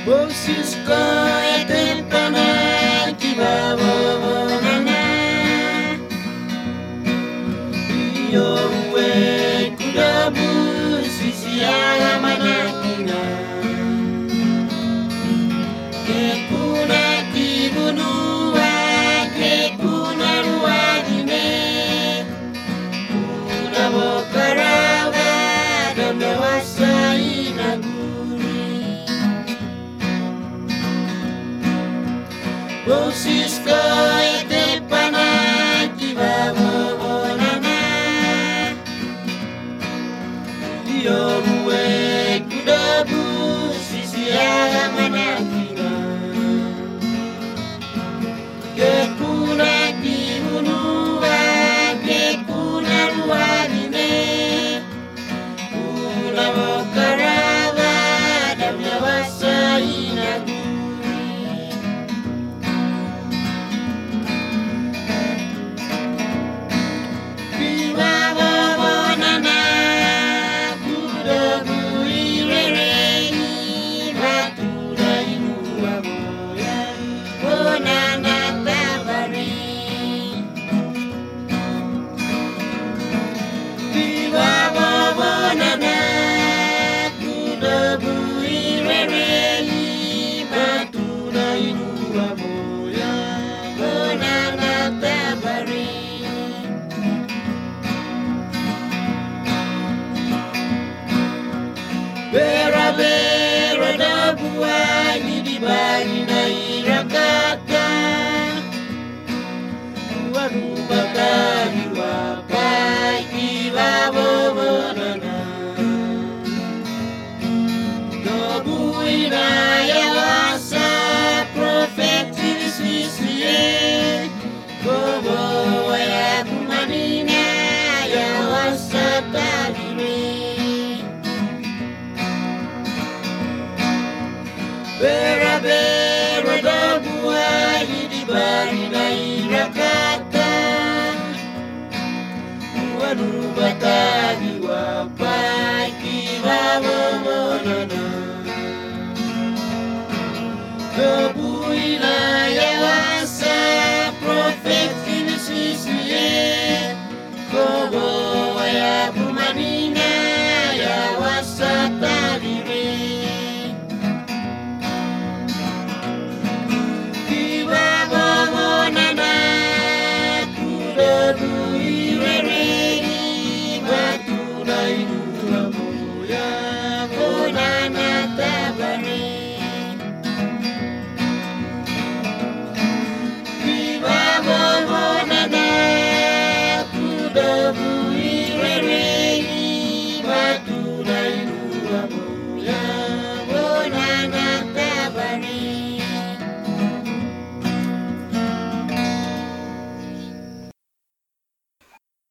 Bosisko etepana kibabonana Yowe kudabu sisiala manakina Kekuna kibunua kekuna ruadine Kuna bokarawa damewasa inaguri Bosisko etepana kibabonana Yowe kudabu sisiala manakina Kekuna kibunua kekuna ruadine Kuna bokarawa damewasa inaguri Bera da buani di bari na irakaka Wanu bakari wapai kibabonana Dobuina yawasa profeti sisiye Bobo waya kumanina yawasa talire Bera da buani di bari na irakata Wanu batagi wapai kibabonana Kebuina yawasa profeti sisiye Kobo waya kumani